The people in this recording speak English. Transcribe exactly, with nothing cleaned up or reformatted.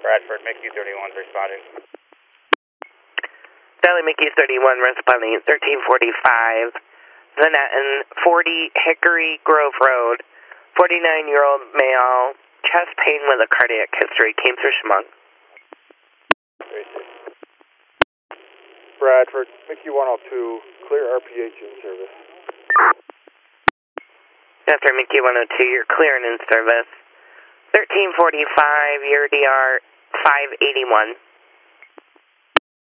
Bradford, Mickey thirty-one responding. Valley Mickey thirty-one responding at thirteen forty-five. Zanetton, forty Hickory Grove Road. forty-nine-year-old male, chest pain with a cardiac history, came through Schmunk. Bradford, Mickey one oh two, clear R P H in service. After Mickey one oh two, you're clear and in service. thirteen forty-five, your D R five eighty-one.